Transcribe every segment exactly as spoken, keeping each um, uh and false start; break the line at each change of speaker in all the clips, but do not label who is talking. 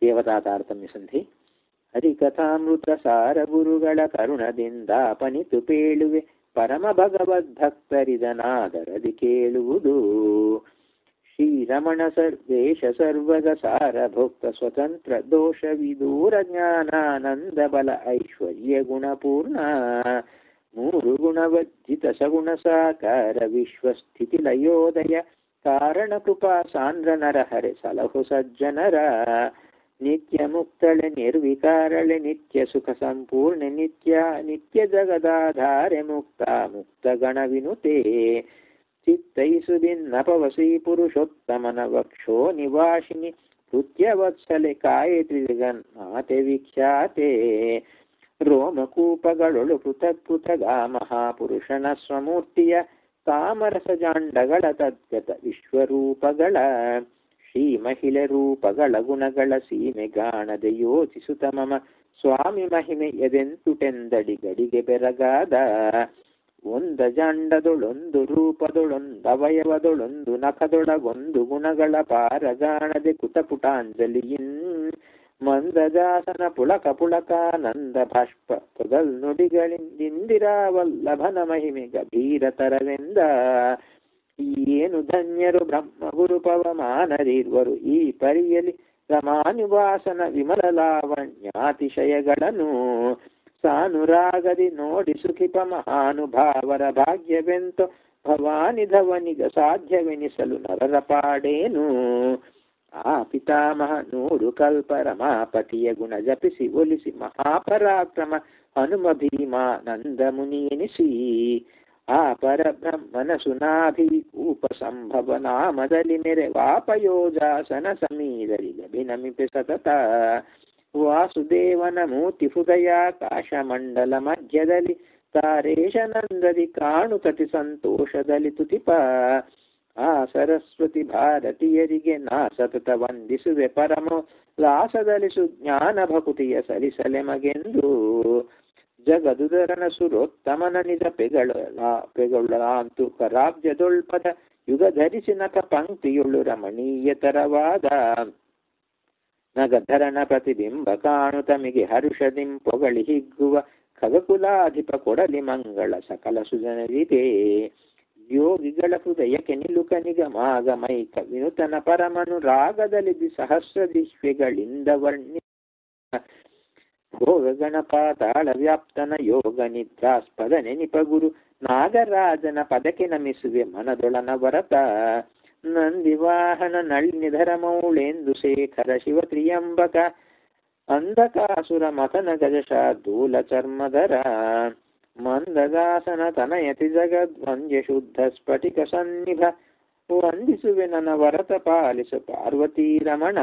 ದೇವತಾ ತಾರತಮ್ಯ ಸಂಧಿ. ಹರಿಕಥಾಮೃತ ಸಾರ ಗುರುಗಳ ಕರುಣದಿಂದಾಪನಿತು ಪೇಳುವೆ ಪರಮ ಭಗವದ್ಭಕ್ತರಿದನಾದರದಿ ಕೇಳುವುದು. ಶ್ರೀರಮಣ ಸರ್ವೇಶ ಸರ್ವಗ ಸಾರ ಭೋಕ್ತ ಸ್ವತಂತ್ರ ದೋಷ ವಿದೂರ ಜ್ಞಾನಾನಂದ ಬಲ ಐಶ್ವರ್ಯ ಗುಣಪೂರ್ಣ ಮೂರು ಗುಣವಜ್ಜಿತ ಸಗುಣ ಸಾಕಾರ ವಿಶ್ವಸ್ಥಿತಿ ಲಯೋದಯ ಕಾರಣ ಕೃಪಾ ಸಾಂದ್ರ ನರ ಹರೆ ಸಲಹು ಸಜ್ಜನರ. ನಿತ್ಯ ಮುಕ್ತಳೆ ನಿರ್ವಿಕಾರಳೆ ನಿತ್ಯ ಸುಖ ಸಂಪೂರ್ಣೆ ನಿತ್ಯ ನಿತ್ಯ ಜಗದಾಧಾರೆ ಮುಕ್ತ ಮುಕ್ತ ಗಣ ವಿನುತೆ. ಚಿತ್ತೈಸು ಭಿನ್ನಪವಸಿ ಪುರುಷೋತ್ತಮನ ವಕ್ಷೋ ನಿವಾಸಿನಿ ಕೃತ್ಯವತ್ಸಲೆ ಕಾಯತ್ರಿ ಜಗನ್ಮಾತೆ ವಿಖ್ಯಾತೆ. ರೋಮಕೂಪಗಳೊಳು ಪೃಥಕ್ ಪೃಥಗ ಮಹಾಪುರುಷನ ಸ್ವಮೂರ್ತಿಯ ಕಾಮರಸ ಜಾಂಡಗಳ ತದ್ಗತ ವಿಶ್ವರೂಪಗಳ ಶ್ರೀ ಮಹಿಳೆ ರೂಪಗಳ ಗುಣಗಳ ಸೀಮೆ ಗಾಣದೆ ಯೋಚಿಸುತ್ತ ಮಮ ಸ್ವಾಮಿ ಮಹಿಮೆ ಎದೆಂತುಟೆಂದಡಿ ಗಡಿಗೆ ಬೆರಗಾದ. ಒಂದ ಜಾಂಡದೊಳೊಂದು ರೂಪದೊಳೊಂದು ಅವಯವದೊಳೊಂದು ನಖದೊಳಗೊಂದು ಗುಣಗಳ ಪಾರಗಾಣದೆ ಕುತಪುಟಾಂಜಲಿಯಿನ್ ಮಂದಜಾಸನ ಪುಳಕ ಪುಳಕಾನಂದ ಬಾಷ್ಪ ತೊದಲ್ ನುಡಿಗಳಿಂದಿರಾವಲ್ಲಭನ ಮಹಿಮೆ ಗಭೀರತರವೆಂದ. ಏನು ಧನ್ಯರು ಬ್ರಹ್ಮ ಗುರು ಪವಮಾನರಿರ್ವರು ಈ ಪರಿಯಲಿ ರಮಾನುವಾಸನ ವಿಮಲ ಲಾವಣ್ಯಾತಿಶಯಗಳನ್ನು ಸಾನುರಾಗದಿ ನೋಡಿ ಸುಖಿಪ ಮಹಾನುಭಾವರ ಭಾಗ್ಯವೆಂತೋ ಭವಾನಿ ಧವನಿಗ ಸಾಧ್ಯವೆನಿಸಲು ನರರ ಪಾಡೇನು. ಆ ಪಿತಾಮಹ ನೂರು ಕಲ್ಪ ರಮಾಪತಿಯ ಗುಣ ಜಪಿಸಿ ಒಲಿಸಿ ಮಹಾಪರಾಕ್ರಮ ಹನುಮ ಭೀಮಾನಂದ ಮುನಿಯೆನಿಸಿ. ಆ ಪರಬ್ರಹ್ಮನ ಸುನಾಭಿ ಕೂಪ ಸಂಭವ ನಾಮದಲ್ಲಿ ನೆರೆ ವಾಪಯೋಜಾಸನ ಸಮೀದರಿಗಭಿನಮಿಪೆ ಸತತ. ವಾಸುದೇವನ ಮೂರ್ತಿ ಹೃದಯಾಕಾಶ ಮಂಡಲ ಮಧ್ಯದಲ್ಲಿ ತಾರೇಶನಂದದಿ ಕಾಣುತತಿ ಸಂತೋಷದಲ್ಲಿ ತುತಿಪ. ಆ ಸರಸ್ವತಿ ಭಾರತೀಯರಿಗೆ ನಾ ಸತತ ವಂದಿಸುವೆ ಪರಮ ಲಾಸದಲ್ಲಿ ಸುಜ್ಞಾನ ಭಕುತಿಯ ಸಲಿಸಲೆ ಮಗೆಂದು. ಜಗದುದರನ ಸುರೋತ್ತಮನ ನಿಜ ಪೆಗಳ ಪೆಗಳಾಂತು ಕರಾಬ್ಜದೊಳ್ಪದ ಯುಗ ಧರಿಸಿ ನಕ ಪಂಕ್ತಿಯುಳ್ಳು ರಮಣೀಯತರವಾದ. ನಗಧರನ ಪ್ರತಿಬಿಂಬ ಕಾಣು ತಮಿಗೆ ಹರುಷದಿಂ ಪೊಗಳಿ ಹಿಗ್ಗುವ ಖಗಕುಲಾಧಿಪ ಕೊಡಲಿ ಮಂಗಳ ಸಕಲ ಸುಜನರಿಗೆ. ಯೋಗಿಗಳ ಹೃದಯಕ್ಕೆ ನಿಲುಕ ನಿಗಮಾಗಮೈಕ ವಿನುತನ ಪರಮನು ರಾಗದಲ್ಲಿ ಸಹಸ್ರ ದಿಶ್ವೆಗಳಿಂದ ವರ್ಣಿ ಭೋಗ ಗಣಪಾತಾಳ ವ್ಯಾಪ್ತನ ಯೋಗ ನಿದ್ರಾಸ್ಪದ ನೆನಿಪ ಗುರು ನಾಗರಾಜನ ಪದಕ್ಕೆ ನಮಿಸುವೆ ಮನದೊಳನ ವರತ. ನಂದಿವಾಹನ ನಳಿನಿಧರ ಮೌಳೆಂದು ಶೇಖರ ಶಿವ ತ್ರಿಯಂಬಕ ಅಂಧಕಾಸುರ ಮಥನ ಗಜಶಾರ್ದೂಲ ಚರ್ಮಧರ. ಮಂದದಾಸನ ತನಯತಿ ಜಗದ್ವಂದ್ಯ ಶುದ್ಧ ಸ್ಫಟಿಕ ಸನ್ನಿಭ ವಂದಿಸುವೆ ನನ್ನ ವರತ ಪಾಲಿಸು ಪಾರ್ವತೀ ರಮಣ.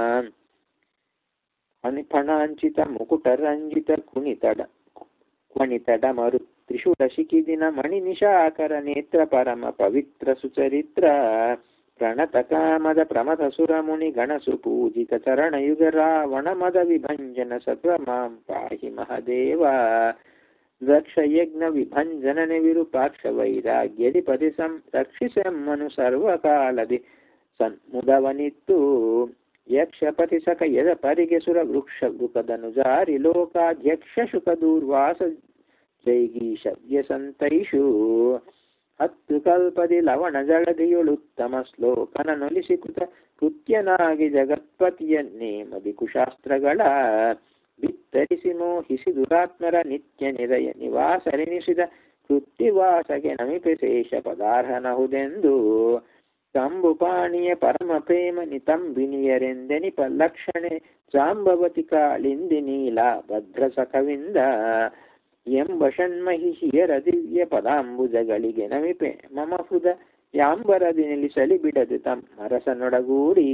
ಫಣಾಂಚಿತ ಮುಕುಟ ರಂಜಿತ ಕುಣಿತಡ ಕ್ವಣಿತಡ ಮರು ತ್ರಿಶೂಲ ಶಿಖಿದಿನ ಮಣಿ ನಿಶಾಕರ ನೇತ್ರ ಪರಮ ಪವಿತ್ರ ಸುಚರಿತ್ರ. ಪ್ರಣತ ಕಾಮದ ಪ್ರಮಥ ಸುರ ಮುನಿ ಗಣಸು ಪೂಜಿತ ಚರಣಯುಗ ರಾವಣ ಮದ ವಿಭಂಜನ ಸತ್ವ ಮಾಂ ಪಾಹಿ ಮಹದೇವ. ದಕ್ಷ ಯಜ್ಞ ವಿಭಂಜನನೆ ವಿರೂಪಾಕ್ಷ ವೈರಾಗ್ಯದಿ ಪದಿ ಸಂ ರಕ್ಷಿಸೆಮ್ಮನು ಸರ್ವಕಾಲದಿ ಸನ್ಮುದವನಿತ್ತು. ಯಕ್ಷಪತಿ ಸಕ ಯದ ಪರಿಗೆ ಸುರ ವೃಕ್ಷ ವೃಕದನು ಜಾರಿ ಲೋಕಾಧ್ಯಕ್ಷ ಶುಕ ದೂರ್ವಾಸ ಜೈಗೀಶ ವ್ಯಸಂತೈಷು. ಹತ್ತು ಕಲ್ಪದಿ ಲವಣ ಜಳದಿಯುಳುತ್ತಮ ಶ್ಲೋಕನ ನೊಲಿಸಿ ಕೃತ ಕೃತ್ಯನಾಗಿ ಜಗತ್ಪತಿಯ ನೇಮದಿ ಕುಶಾಸ್ತ್ರಗಳ ಬಿತ್ತರಿಸಿ ಮೋಹಿಸಿ ದುರಾತ್ಮರ ನಿತ್ಯ ನಿರಯ ನಿವಾಸರೆನಿಸಿದ ಕೃತ್ಯವಾಸಗೆ ನಮಿಪೆ ಶೇಷ ಪದಾರ್ಹನಹುದೆಂದು. ಕಂಬುಪಾಣಿಯ ಪರಮ ಪ್ರೇಮ ನಿತಂಬಿನಿಯರೆಂದೆನಿಪ ಲಕ್ಷಣೆ ಜಾಂಬವತಿ ಕಾಳಿಂದಿ ನೀಲ ಭದ್ರ ಸಖವಿಂದ. ಎಂಬ ಷಣ್ಮಹಿಷಿಯರ ದಿವ್ಯ ಪದಾಂಬುಜಗಳಿಗೆ ನಮಿಪೆ ಮಮ ಹೃದ ಯಾಂಬರದಿ ನಿಲ್ಲಿಸಲಿ ಬಿಡದೆ ತಮ್ಮ ರಸನೊಡಗೂಡಿ.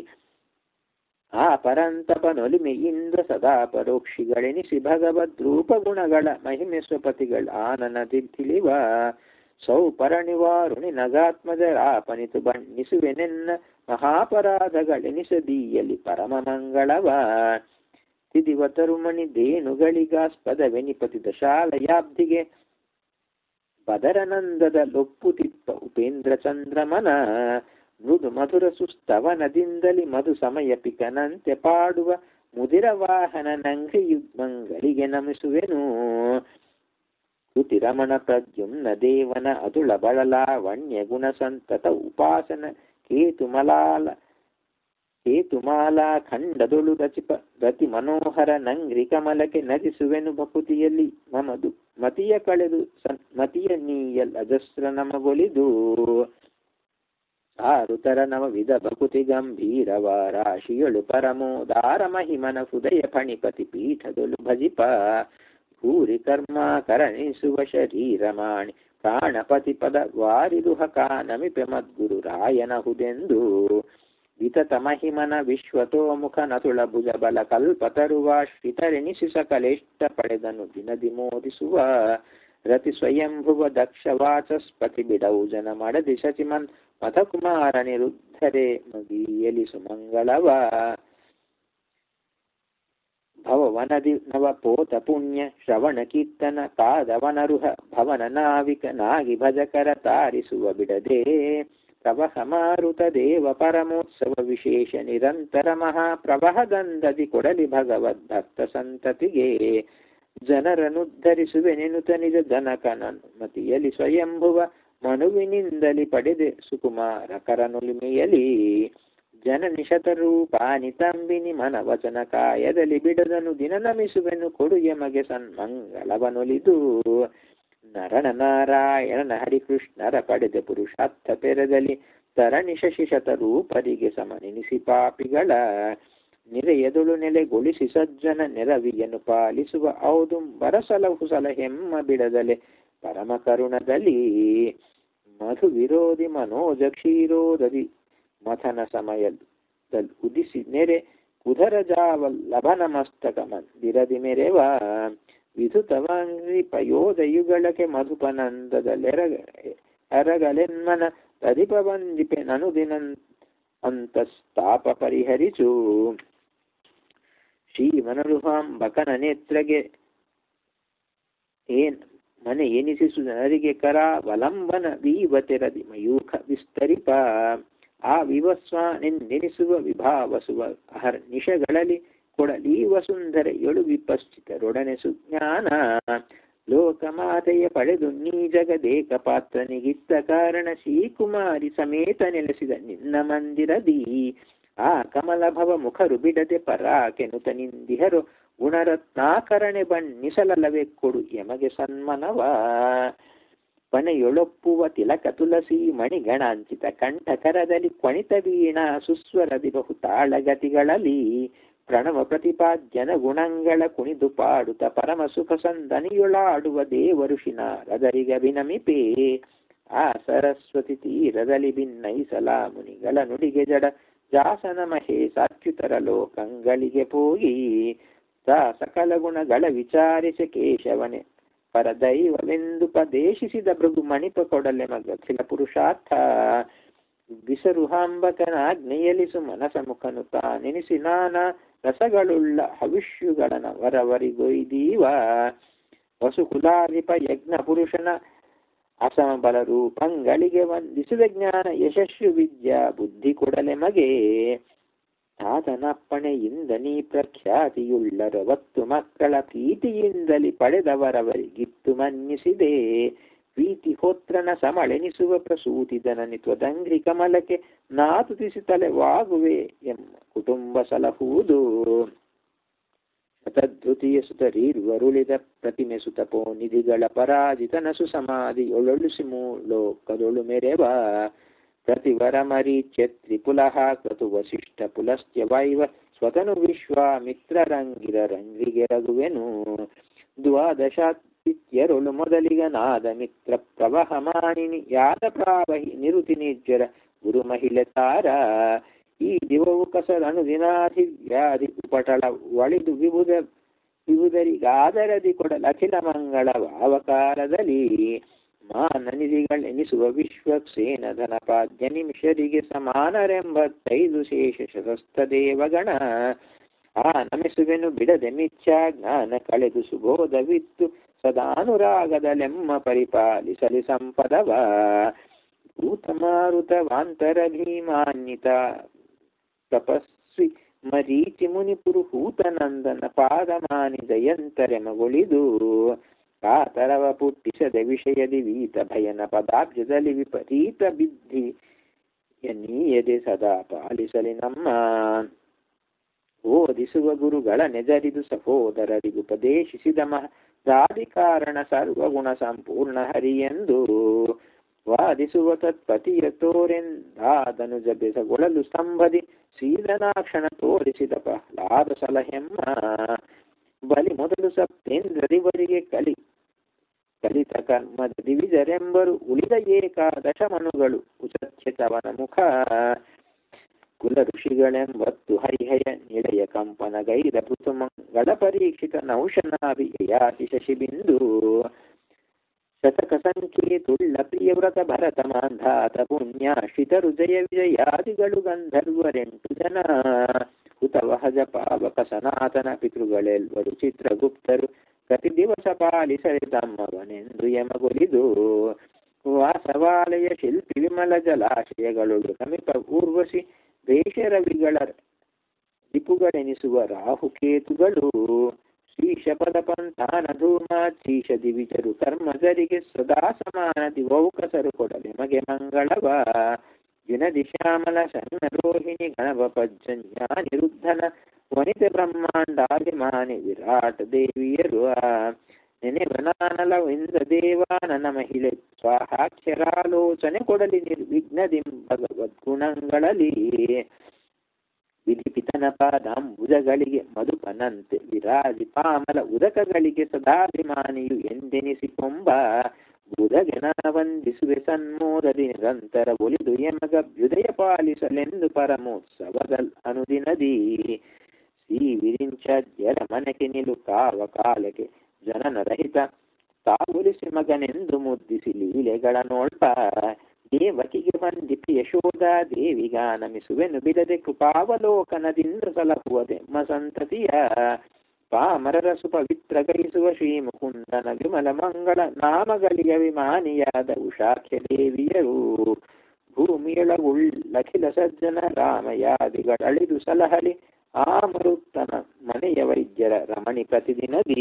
ಆ ಪರಂತಪ ನೊಲಿಮೆಯಿಂದ ಸದಾ ಪರೋಕ್ಷಿಗಳೆನಿಸಿ ಭಗವದ್ರೂಪ ಗುಣಗಳ ಮಹಿಮೆ ಸ್ವಪತಿಗಳ ಆನನದಿ ತಿಳಿವ. ಸೌ ಪರಣಿವಾರುಣಿ ನಗಾತ್ಮಜರಾಪನಿತು ಬಣ್ಣಿಸುವೆನೆನ್ನ ಮಹಾಪರಾಧಗಳೆನಿಸದೀಯಲಿ ಪರಮ ಮಂಗಳವ. ತಿದಿವತರುಮಣಿ ದೇನುಗಳಿಗಾಸ್ಪದವೆನಿಪತಿ ದಶಾಲಯಾಬ್ಧಿಗೆ ಬದರನಂದದ ಲೊಪ್ಪುತಿಪ್ಪ ಉಪೇಂದ್ರ ಚಂದ್ರಮನ. ಮೃದು ಮಧುರ ಸುಸ್ತವನದಿಂದಲಿ ಮಧು ಸಮಯ ಪಿಕನಂತೆ ಪಾಡುವ ಮುದಿರ ವಾಹನ ನಂಘ್ರಿಯುಗ್ಮಂಗಳಿಗೆ ನಮಿಸುವೆನು. ಶ್ರುತಿರಮಣ ಪ್ರದ್ಯುಮ್ನ ದೇವನ ಅತುಳ ಬಳಲಾವಣ್ಯ ಗುಣ ಸಂತತ ಉಪಾಸನ ಕೇತುಮಲಾಲ ಕೇತುಮಾಲಾ ಖಂಡದೊಳು ರಚಿಪ ರತಿ ಮನೋಹರ ನಂಗ್ರಿ ಕಮಲಕ್ಕೆ ನಜಿಸುವೆನು ಭಕುತಿಯಲ್ಲಿ ಮಮದು ಮತಿಯ ಕಳೆದು ಸನ್ ಮತಿಯ ನೀಯಲ್ ಅಜಸ್ರ ನಮಗೊಲಿದು. ಸಾರುತರ ನವವಿಧ ಭಕುತಿ ಗಂಭೀರವ ರಾಶಿಯೊಳು ಪರಮೋದಾರ ಮಹಿಮನ ಹೃದಯ ಫಣಿಪತಿ ಪೀಠದೊಳು ಭಜಿಪ. ಭೂರಿ ಕರ್ಮ ಕರಣಿಸುವ ಶರೀರಮಾಣಿ ಪ್ರಾಣಪತಿ ಪದ ವಾರಿದುಹಕ ನಮಿಪೆ ಮದ್ಗುರು ರಾಯನ ಹುದೆಂದು. ವಿತತ ಮಹಿಮನ ವಿಶ್ವತೋಮುಖ ನತುಳ ಭುಜ ಬಲ ಕಲ್ಪತರುವ ಶ್ರಿತರೆನಿಸಿ ಸಕಲೇಷ್ಟ ಪಡೆದನು ದಿನದಿ ಮೋದಿಸುವ. ರತಿ ಸ್ವಯಂಭುವ ದಕ್ಷ ವಾಚಸ್ಪತಿ ಬಿಡವು ಜನ ಮಡದಿ ಶಚಿಮನ್ ಮಥಕುಮಾರ ನಿರುದ್ಧರೆ ಮಗೀಯಲಿ ಸುಮಂಗಳವ. ಭವವನದಿ ನವಪೋತ ಪುಣ್ಯ ಶ್ರವಣ ಕೀರ್ತನ ಕಾದವನರುಹ ಭವನ ನಾವಿಕ ನಾಗಿ ಭಜಕರ ತಾರಿಸುವ ಬಿಡದೆ. ಪ್ರವಹ ಮಾರುತ ದೇವ ಪರಮೋತ್ಸವ ವಿಶೇಷ ನಿರಂತರ ಮಹಾಪ್ರವಹದಂದದಿ ಕೊಡಲಿ ಭಗವದ್ ಭಕ್ತ ಸಂತತಿಗೆ. ಜನರನುದ್ಧರಿಸುವೆನೆನುತ ನಿಜ ಜನಕನನುಮತಿಯಲಿ ಸ್ವಯಂಭುವ ಮನುವಿನಿಂದಲಿ ಪಡೆದೆ ಸುಕುಮಾರ ಕರನುಲಿಮೆಯಲಿ. ಜನನಿ ಶತರೂಪಾನಿ ತಂಬಿನಿ ಮನವಚನ ಕಾಯದಲ್ಲಿ ಬಿಡದನು ದಿನ ನಮಿಸುವೆನು ಕೊಡು ಎಮಗೆ ಸನ್ಮಂಗಳವನೊಲಿದು. ನರನ ನಾರಾಯಣನ ಹರಿಕೃಷ್ಣರ ಪಡೆದ ಪುರುಷಾರ್ಥ ಪೆರದಲ್ಲಿ ತರಣಿ ಶಶಿ ಶತರೂಪರಿಗೆ ಸಮನೆನಿಸಿ ಪಾಪಿಗಳ. ನಿರೆಯದೊಳು ನೆಲೆಗೊಳಿಸಿ ಸಜ್ಜನ ನೆರವಿಯನ್ನು ಪಾಲಿಸುವ ಔದುಂಬರ ಸಲಹು ಸಲ ಹೆಮ್ಮ ಬಿಡದಲೆ ಪರಮ ಕರುಣದಲ್ಲಿ. ಮಧು ವಿರೋಧಿ ಮನೋಜ ಕ್ಷೀರೋದದಿ ಮಥನ ಸಮಯದಲ್ಲಿ ಉದಿಸಿ ನೆರೆ ಕುಧರ ಜಾವಲ್ ಲಭನ ಮಸ್ತಕ ಮಂದಿರದಿ ಮೆರೆವ. ವಿಧುತವಾಂಗ್ರಿ ಪಯೋದಯುಗಳಕ್ಕೆ ಮಧುಪನಂದದಲ್ಲೆರಗ ಎರಗಲೆನ್ಮನ ತದಿಪ ಬಂದಿಪೆ ನನು ದಿನ ಅಂತಸ್ತಾಪ ಪರಿಹರಿಸು. ಶ್ರೀಮನರುಹಾಂಬಕನ ನೇತ್ರಗೆ ಏನ್ ಮನೆ ಎನಿಸಿಸು ಜನರಿಗೆ ಕರಾವಲಂಬನ ದೀವತೆರದಿ ಮಯೂಖ ವಿಸ್ತರಿಪ. ಆ ವಿವಸ್ವಾನೆನ್ನೆನಿಸುವ ವಿಭಾವಸುವ ಅಹರ್ ನಿಶಗಳಲ್ಲಿ ಕೊಡಲಿ ವಸುಂಧರೆ ಎಳು ವಿಪಶ್ಚಿತರೊಡನೆ ಸುಜ್ಞಾನ. ಲೋಕಮಾತೆಯ ಪಡೆದು ನೀ ಜಗದೇಕ ಪಾತ್ರನಿಗಿತ್ತ ಕಾರಣ ಶ್ರೀಕುಮಾರಿ ಸಮೇತ ನೆಲೆಸಿದ ನಿನ್ನ ಮಂದಿರದಿ. ಆ ಕಮಲ ಭವ ಮುಖರು ಬಿಡದೆ ಪರಾಕೆನುತ ನಿಂದಿಹರು ಗುಣರತ್ನಾಕರಣೆ ಬಣ್ಣಿಸಲಲ್ಲವೇ ಕೊಡು ಎಮಗೆ ಸನ್ಮನವ. ಪನೆಯೊಳೊಪ್ಪುವ ತಿಲಕ ತುಳಸಿ ಮಣಿಗಣಾಂಚಿತ ಕಂಠಕರದಲ್ಲಿ ಕ್ವಣಿತ ವೀಣಾ ಸುಸ್ವರದಿ ಬಹು ತಾಳಗತಿಗಳಲ್ಲಿ. ಪ್ರಣವ ಪ್ರತಿಪಾದ್ಯನ ಗುಣಂಗಳ ಕುಣಿದು ಪಾಡುತ್ತ ಪರಮ ಸುಖ ಸಂದನಿಯೊಳಾಡುವ ದೇವಋಷಿ ನಾರದರಿಗಭಿನಮಿಪೇ. ಆ ಸರಸ್ವತಿ ತೀರದಲ್ಲಿ ಭಿನ್ನೈಸಲ ಮುನಿಗಳ ನುಡಿಗೆ ಜಡ ಜಾಸನ ಮಹೇಶಾಚ್ಯುತರ ಲೋಕಂಗಳಿಗೆ ಹೋಗಿ. ತಾ ಸಕಲ ಗುಣಗಳ ವಿಚಾರಿಸ ಕೇಶವನೆ ಪರದೈವವೆಂದುಪದೇಶಿಸಿದ ಭೃಗು ಮಣಿಪ ಕೊಡಲೆ ಮಗಖಿಲ ಪುರುಷಾರ್ಥ. ಬಿಸರುಹಾಂಬಕನಾಜ್ಞೆಯಲಿ ಸುಮನಸ ಮುಖನು ತಾನೆನಿಸಿ ನಾನಾ ರಸಗಳುಳ್ಳ ಹವಿಷ್ಯುಗಳನ ವರವರಿಗೊಯ್ದೀವ. ವಸುಕುಲಾಧಿಪ ಯಜ್ಞ ಪುರುಷನ ಅಸಮಬಲ ರೂಪಂಗಳಿಗೆ ವಂದಿಸಿದ ಜ್ಞಾನ ಯಶಸ್ಸು ವಿದ್ಯಾ ಬುದ್ಧಿ ಕೊಡಲೆ ಮಗೆ. ಆತನಪ್ಪಣೆಯಿಂದ ನೀ ಪ್ರಖ್ಯಾತಿಯುಳ್ಳರವತ್ತು ಮಕ್ಕಳ ಪ್ರೀತಿಯಿಂದಲಿ ಪಡೆದವರವರಿಗಿತ್ತು ಮನ್ನಿಸಿದೆ. ಪ್ರೀತಿ ಹೋತ್ರನ ಸಮಳೆನಿಸುವ ಪ್ರಸೂತಿ ಜನನಿತ್ವದಂಗ್ರಿ ಕಮಲಕ್ಕೆ ನಾತುತಿಸಿ ತಲೆವಾಗುವೆ ಎಮ್ಮ ಕುಟುಂಬ ಸಲಹುವುದು. ಶತಧೃತಿಯ ಸುತರೀರ್ವರುಳಿದ ಪ್ರತಿಮೆ ಸುತಪೋ ನಿಧಿಗಳ ಪರಾಜಿತನ ಸುಸಮಾಧಿಯೊಳೊಳಿಸಿ ಮೂಲೋಕದೊಳು ಮೆರೆವ. ಪ್ರತಿವರ ಮರೀಚ್ಯತ್ರಿ ಪುಲಹ ಕ್ರತು ವಸಿಷ್ಠ ಪುಲಸ್ತ್ಯ ವೈವ ಸ್ವತನು ವಿಶ್ವಾಮಿತ್ರರಂಗಿರ ರಂಗಿಗೆ ರಘುವೆನು. ದ್ವಾದಶಾತಿಥ್ಯರೊಳು ಮೊದಲಿಗ ನಾದ ಮಿತ್ರ ಪ್ರವಹ ಮಾಣಿನಿ ಯಾದ ಪ್ರಾವಹಿ ನಿರುತಿ ನಿರ್ಜರ ಗುರು ಮಹಿಳೆ ತಾರ. ಈ ದಿವವು ಕಸರನು ದಿನಾಧಿ ವ್ಯಾಧಿ ಉಪಟಳ ಒಳಿದು ವಿಬುಧ ವಿಬುಧರಿಗಾದರದಿ ಕೊಡಲ ಅಖಿಲ ಮಂಗಳ ಭಾವಕಾರದಲ್ಲಿ. ಮಾನನಿಧಿಗಳೆನಿಸುವ ವಿಶ್ವಕ್ಸೇನ ಧನಪಾದ್ಯ ನಿಮಿಷರಿಗೆ ಸಮಾನರೆಂಬತ್ತೈದು ಶೇಷ ಶತಸ್ಥ ದೇವಗಣ. ಆ ನಮಿಸುವೆನು ಬಿಡದೆ ಮಿಥ್ಯಾ ಜ್ಞಾನ ಕಳೆದು ಸುಬೋಧವಿತ್ತು ಸದಾನುರಾಗದಲೆಮ್ಮ ಪರಿಪಾಲಿಸಲಿ ಸಂಪದವ. ಭೂತಮಾರುತ ವಾಂತರ ಭೀಮಾನ್ವಿತ ತಪಸ್ವಿ ಮರೀಚಿ ಮುನಿ ಪುರುಹೂತನಂದನ ಪಾದಮಾನಿ ದಯಂತರೆ ಮಗೊಳಿದು ಕಾತರವ ಪುಟ್ಟಿಸದ ವಿಷಯದಿ ವೀತ ಭಯನ ಪದಾಬ್ಜದಲ್ಲಿ ವಿಪರೀತ ಬಿದ್ದಿ ಎನ್ನೀಯದೆ ಸದಾ ಪಾಲಿಸಲಿ ನಮ್ಮ. ಓದಿಸುವ ಗುರುಗಳ ನೆಜರಿದು ಸಹೋದರರಿಗೂ ಉಪದೇಶಿಸಿದ ಮಹದಾದಿಕಾರಣ ಸರ್ವಗುಣ ಸಂಪೂರ್ಣ ಹರಿಯೆಂದು ವಾದಿಸುವ ತತ್ಪತಿಯ ತೋರೆಂದಾದನು ಜಬೆಸಗೊಳ್ಳಲು ಸ್ತಂಭದಿ ಸೀದನಾಕ್ಷಣ ತೋರಿಸಿದ ಪ್ರಹ್ಲಾದ ಸಲಹೆಮ್ಮ. ಬಲಿ ಮೊದಲು ಸಪ್ತೇಂದ್ರರಿವರಿಗೆ ಕಲಿ ಕಲಿತ ಕರ್ಮದ ದಿವಿಜರೆಂಬರು ಉಳಿದ ಏಕಾದಶ ಮನುಗಳು ಉಚತ್ಯತವನ ಮುಖ ಕುಲ ಋಷಿಗಳೆಂಬತ್ತು ಹರಿಹಯ ನಿಳೆಯ ಕಂಪನ ಗೈದ ಪೃಥುಮಂಗಳ ಪರೀಕ್ಷಿತ ನೌಶನಾಭಿಯಾತಿ ಶಶಿಬಿಂದು ಶತಕ ಸಂಖ್ಯೇತುಳ್ಳ ಪ್ರಿಯವ್ರತ ಭರತ ಮಾಂಧಾತ ಪುಣ್ಯಾಶ್ರಿತರು ಜಯ ವಿಜಯಾದಿಗಳು ಗಂಧರ್ವರೆಂಟು ಜನ ಹುತವಹಜ ಪಾವಕ ಸನಾತನ ಪಿತೃಗಳೆಲ್ವರು ಚಿತ್ರಗುಪ್ತರು ಪ್ರತಿ ದಿವಸ ಪಾಲಿಸರೆ ತಮ್ಮವನೆಂದು ಯಮಗೊಲಿದು ವಾಸವಾಲಯ ಶಿಲ್ಪಿ ವಿಮಲ ಜಲಾಶಯಗಳು ಸಮೀಪ ಊರ್ವಶಿ ದೇಶರವಿಗಳ ದಿಪುಗಳೆನಿಸುವ ರಾಹುಕೇತುಗಳು ಶ್ರೀಶಪದ ಪಂಥಾನ ಧೂಮಾಧೀಶ ದಿವಿಜರು ಕರ್ಮಜರಿಗೆ ಸದಾ ಸಮಾನ ದಿವೌಕಸರು ಕೊಡಲೆ ಮಗೆ ಮಂಗಳವ ದಿನದಿ ಶ್ಯಾಮಲ ಶನ್ನ ರೋಹಿಣಿ ಗಣಪಜ್ಜನ್ಯ ನಿರುದ್ಧನ ವನಿತೆ ಬ್ರಹ್ಮಾಂಡಾಭಿಮಾನಿ ವಿರಾಟ ದೇವಿಯರು ನೆನೆವನಾನಲ ಇಂದ್ರ ದೇವಾನನ ಮಹಿಳೆ ಸ್ವಾಹಾಕ್ಷರಾಲೋಚನೆ ಕೊಡಲಿ ನಿರ್ವಿಘ್ನದಿಂ ಭಗವದ್ಗುಣಗಳಲ್ಲಿ ವಿಧಿಪಿತನ ಪಾದಾಂಬುಜಗಳಿಗೆ ಮಧುಪನಂತೆ ವಿರಾಜಿ ಪಾಮಲ ಉದಕಗಳಿಗೆ ಸದಾಭಿಮಾನಿಯು ಎಂದೆನಿಸಿಕೊಂಬ ಬುಧಗೆನ ವಂದಿಸುವೆ ಸನ್ಮೋದದಿ ನಿರಂತರ ಒಲಿದು ಯಮಗಭ್ಯುದಯ ಪಾಲಿಸಲೆಂದು ಪರಮೋತ್ಸವದ ಅನುದಿನದಿ ಶ್ರೀ ವಿರಿಂಚದ್ಯರ ಮನೆಗೆ ನಿಲು ಕಾವ ಕಾಲಕ್ಕೆ ಜನನ ರಹಿತ ತಾವುಲಿಸಿ ಮಗನೆಂದು ಮುದ್ದಿಸಿ ಲೀಲೆಗಳ ನೋಡ್ಪ ದೇವಕಿಗೆ ವಂದಿಪಿ ಯಶೋಧ ದೇವಿಗಾನಮಿಸುವೆನು ಬಿಡದೆ ಕೃಪಾವಲೋಕನದಿಂದ ಸಲಹುವುದೆಮ್ಮ ಸಂತತಿಯ ಪಾಮರರ ಸುಪವಿತ್ರ ಗೈಸುವ ಶ್ರೀ ಮುಕುಂದನ ವಿಮಲ ಮಂಗಳ ನಾಮಗಳಿಗೆ ಅಭಿಮಾನಿಯಾದ ಉಷಾಖ್ಯ ದೇವಿಯರು ಭೂಮಿಯೊಳಗುಳ್ಳಖಿಲ ಸಜ್ಜನ ರಾಮಯಾದಿಗಳಳಿದು ಸಲಹಲಿ ಆ ಮರುತ್ತನ ಮನೆಯ ವೈದ್ಯರ ರಮಣಿ ಪ್ರತಿದಿನದಿ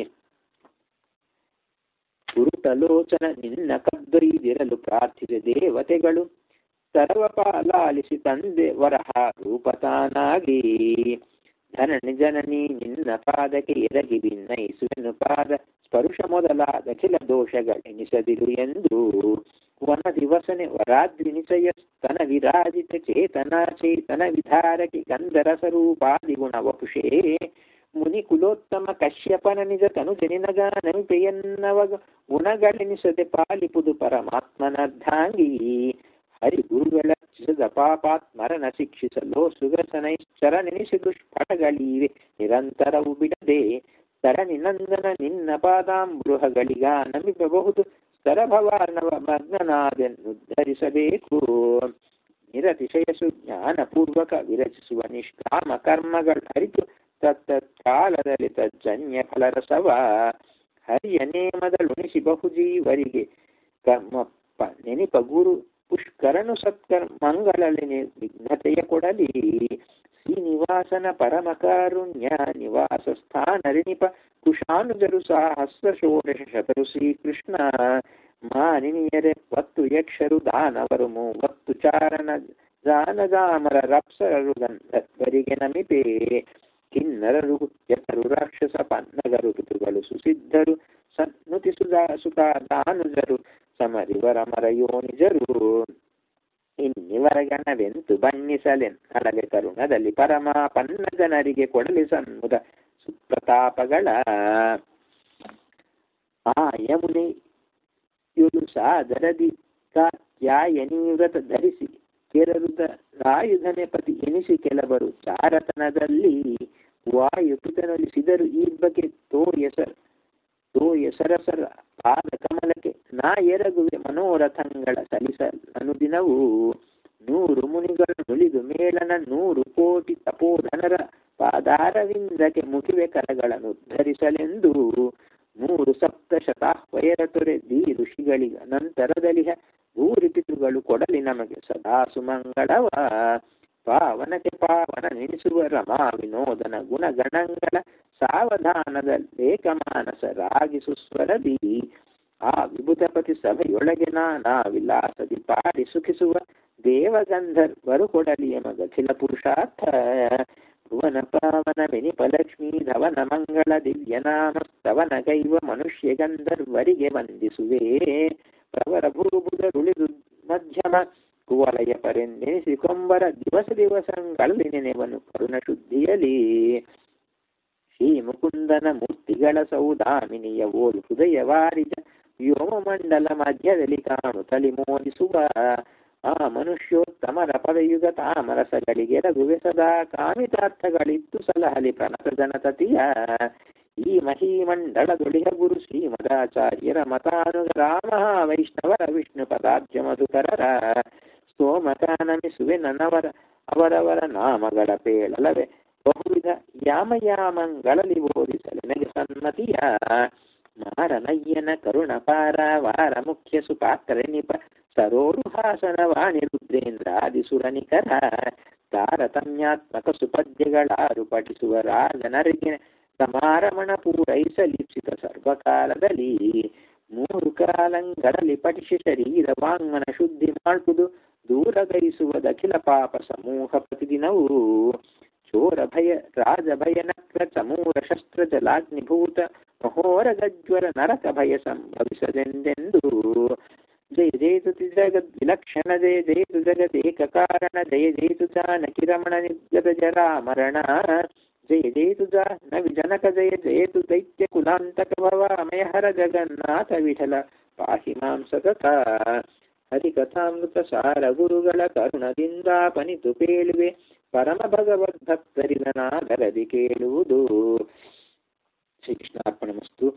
ಗುರುತಲೋಚನ ನಿನ್ನ ಕದ್ದೊಯ್ದಿರಲು ಪ್ರಾರ್ಥಿಸಿ ದೇವತೆಗಳು ಸರ್ವಪಾಲಾಲಿಸಿ ತಂದೆ ವರಹ ರೂಪತಾನಾಗಿ ಧರಣಿ ಜನನಿ ನಿನ್ನ ಪಾದಕ್ಕೆ ಎರಗಿ ಭಿನ್ನಯಿಸುವೆನು ಪಾದ ಸ್ಪರುಶ ಮೊದಲಾದ ಖಿಲ ದೋಷಗಳೆನಿಸದಿರು ಎಂದು ವನ ದಿವಸನೆ ವರಾದ್ರಿ ನಿಚಯ ಸ್ತನ ವಿರಾಜಿತ ಚೇತನ ಚೇತನ ವಿಧಾರಕಿ ಗಂಧರ ಸ್ವರೂಪಾದಿ ಗುಣ ವಪುಷೇ ಮುನಿ ಕುಲೋತ್ತಮ ಕಶ್ಯಪನ ನಿಜ ತನು ಜನಿನಗ ನಮಿಪೆಯನ್ನವಗ ಗುಣಗಳೆನಿಸದೆ ಪಾಲಿಪುದು ಪರಮಾತ್ಮನರ್ಧಾಂಗಿ ಹರಿ ಗುರುಗಳ ಪಾಪಾತ್ಮರನ ಶಿಕ್ಷಿಸಲು ಸುಗಸನೈಶ್ಚರ ನೆನೆಸಿ ದುಷ್ಪಟಗಳಿವೆ ನಿರಂತರವು ಬಿಡದೆ ತರಣಿ ನಂದನ ನಿನ್ನ ಪಾದಾಂಬೃಹಗಳಿಗ ನಮಿಪಬಹುದು ಸ್ತರಭವಾರ್ಣವ ಮಗ್ನನಾದೆನ್ನುದ್ಧರಿಸಬೇಕು ನಿರತಿಶಯಸು ಜ್ಞಾನಪೂರ್ವಕ ವಿರಚಿಸುವ ನಿಷ್ಕಾಮ ಕರ್ಮಗಳ ಅರಿತು ತತ್ತತ್ಕಾಲದಲ್ಲಿ ತಜ್ಜನ್ಯ ಫಲರಸವ ಹರಿಯ ನೇಮದಳುಣಿಸಿ ಬಹುಜೀವರಿಗೆ ಕರ್ಮಪ್ಪ ನೆನಿಪ ಗುರು ಪುಷ್ಕರನು ಸತ್ಕರ್ಮ ಮಂಗಳಲ್ಲಿ ನಿರ್ವಿಘ್ನತೆಯ ಕೊಡಲಿ ಶ್ರೀನಿವಾಸನ ಪರಮ ಕಾರುಣ್ಯ ನಿವಾಸ ಸ್ಥಾನ ರಿಣಿಪ ಕುಶಾನುಜರು ಸಹಸ್ರ ಷೋಡಶ ಶತರು ಶ್ರೀಕೃಷ್ಣ ಮಾನಿನಿಯರೆ ಪತ್ತು ಯಕ್ಷರು ದಾನವರು ಮೂವತ್ತು ಚಾರಣ ಜಾನದಾಮರ ರಪ್ಸರರು ಗಂಧರ್ವರಿಗೆ ನಮಿಪೇ ಕಿನ್ನರರು ಯಕರು ರಾಕ್ಷಸ ಪನ್ನಗರು ಋತುಗಳು ಸುಸಿದ್ಧರು ಸನ್ನುತಿ ಸುಧಾ ಸುತಾದಾನುಜರು ಸಮರಿವರ ಮರಯೋನಿಜರು ಇನ್ನಿವರ ಗಣವೆಂತು ಬಣ್ಣಿಸಲೆನ್ನಳಲೆ ಕರುಣದಲ್ಲಿ ಪರಮಾಪನ್ನ ಜನರಿಗೆ ಕೊಡಲಿ ಸನ್ಮುದ ಸುಪ್ರತಾಪಗಳ ಆ ಯಮುನೆಯುಳು ಸಾದರದಿ ಕಾತ್ಯಾಯನಿ ವ್ರತ ಧರಿಸಿ ಕೆರರುದ ರಾಯುಧನೆ ಪತಿ ಎನಿಸಿ ಕೆಲವರು ಚಾರತನದಲ್ಲಿ ವಾಯುಪಿತನೊಲಿಸಿದರು ಈ ಬಗ್ಗೆ ತೋಯಸರ್ ತೋಯ ಸರಸರ ಪಾದ ಕಮಲಕ್ಕೆ ನಾ ಎರಗುವೆ ಮನೋರಥಂಗಳ ಸಲಿಸ ಅನುದಿನವೂ ನೂರು ಮುನಿಗಳು ನುಲಿದು ಮೇಳನ ನೂರು ಕೋಟಿ ತಪೋಧನರ ಪಾದಾರವಿಂದಕ್ಕೆ ಮುಗಿವೆ ಕರಗಳನ್ನು ಉದ್ಧರಿಸಲೆಂದು ಮೂರು ಸಪ್ತ ಶತಾಹ್ವಯರ ತೊರೆ ದಿ ಋಷಿಗಳಿಗ ನಂತರದಲ್ಲಿ ಭೂ ಭೂರಿ ಪಿತೃಗಳು ಕೊಡಲಿ ನಮಗೆ ಸದಾ ಸುಮಂಗಳವ. ಪಾವನಕ್ಕೆ ಪಾವನ ನೆನೆಸುವ ರಮಾ ವಿನೋದನ ಗುಣಗಣಗಳ ಸಾವಧಾನದ ಲೇಖಮಾನಸರಾಗಿ ಸುಸ್ವರದಿ ಆ ವಿಭುತಪತಿ ಸಭೆಯೊಳಗೆ ನಾನಾ ವಿಲಾಸದಿ ಪಾಡಿ ಸುಖಿಸುವ ದೇವಗಂಧರ್ವರು ಕೊಡಲಿ ಮಗಖಿಲ ಪುರುಷಾರ್ಥ. ಭುವನ ಪಾವನ ವಿನಿಪಲಕ್ಷ್ಮೀ ಧವನ ಮಂಗಳ ದಿವ್ಯನಾಮಸ್ತವನ ಗೈವ ಮನುಷ್ಯ ಗಂಧರ್ವರಿಗೆ ವಂದಿಸುವೆ. ಪ್ರವರ ಭೂಬುಧರುಳಿದು ಮಧ್ಯಮ ಕುವಲಯ ಪರೆಂದೆನಿಸಿ ಕೊಂಬರ ದಿವಸ ದಿವಸಗಳಲ್ಲಿ ನೆನೆವನು ಕರುಣ ಶುದ್ಧಿಯಲಿ. ಶ್ರೀ ಮುಕುಂದನ ಮೂರ್ತಿಗಳ ಸೌದಾಮಿನಿಯ ಓಲು ಹೃದಯ ವಾರಿಜ ವ್ಯೋಮಮಂಡಲ ಮಧ್ಯದಲ್ಲಿ ಕಾಣು ತಲಿ ಮೋದಿಸುವ ಆ ಮನುಷ್ಯೋತ್ತಮರ ಪದಯುಗ ತಾಮರಸಗಳಿಗೆ ರಘುವೆ ಸದಾ ಕಾಮಿತಾರ್ಥಗಳಿತ್ತು ಸಲಹಲಿ ಪ್ರಣತ ಜನತತಿಯ. ಈ ಮಹೀಮಂಡಳದೊಳಿಹ ಗುರು ಶ್ರೀಮದಾಚಾರ್ಯರ ಮತಾನುಗ್ರಾಮ ವೈಷ್ಣವರ ವಿಷ್ಣು ಪದಾಬ್ಜ ಮಧುಕರರ ಸ್ತೋಮಕಾನಮಿಸುವೆ ನನ್ನವರ ಅವರವರ ನಾಮಗಳ ಪೇಳಲವೇ ಬಹುವಿಧ ಯಾಮಯಾಮಂಗಳಲ್ಲಿ ಬೋಧಿಸಲು ನನಗೆ ಸನ್ಮತಿಯ. ಮಾರನಯ್ಯನ ಕರುಣ ಪಾರ ವಾರ ಮುಖ್ಯ ಸುಪಾತ್ರ ನಿಪ ಸರೋರುಹಾಸನ ವಾಣಿ ರುದ್ರೇಂದ್ರಾದಿಸುರನಿಕರ ತಾರತಮ್ಯಾತ್ಮಕ ಸುಪದ್ಯಗಳಾರು ಪಠಿಸುವ ರಾಜನರಿಗೆ ಸಮಾರಮಣ ಪೂರೈಸಲಿಪ್ಸಿತ ಸರ್ವಕಾಲದಲ್ಲಿ. ಮೂರು ಕಾಲಂಗಳಲ್ಲಿ ಪಠಿಸಿ ಶರೀರ ವಾಂಗ್ಮನ ಶುದ್ಧಿ ಮಾಡ್ಕುದು ದೂರಗೈಸುವ ದಖಿಲ ಪಾಪ ಸಮೂಹ ಪ್ರತಿದಿನವೂ. ಚೋರ ಭಯ ರಾಜ ಭಯ ನಕ್ರ ಚಮೂರ ಶಸ್ತ್ರ ಜಲಾಗ್ನಿಭೂತ ಮಹೋರ ಗಜ್ವರ ನರಕ ಭಯ ಸಂಭವಿಸದೆಂದೆಂದು. ಜಯ ಜಯತು ಜಗದ್ ವಿಲಕ್ಷಣ ಜಯ ಜಯತು ಜಗದೇಕ ಕಾರಣ ಜಯ ಜಯತು ಜಾನಕಿ ರಮಣ ನಿರ್ಗತ ಜರಾಮರಣ ಜಯ ಜಯತು ಜಾಹ್ನವಿ ಜನಕ ಜಯ ಜಯತು ದೈತ್ಯ ಕುಲಾಂತಕ ಭವಾಮಯ ಹರ ಜಗನ್ನಾಥ ವಿಠಲ ಪಾಹಿ ಮಾಂ ಸತತ. ಹರಿಕಥಾಮೃತ ಸಾರ ಗುರುಗಳ ಕರುಣದಿಂದ ಪನಿತು ಪೇಳುವೆ ಪರಮ ಭಗವದ್ಭಕ್ತರಿದನಾದರದಿ ಕೇಳುವುದು. ಶ್ರೀಕೃಷ್ಣಾರ್ಪಣಮಸ್ತು.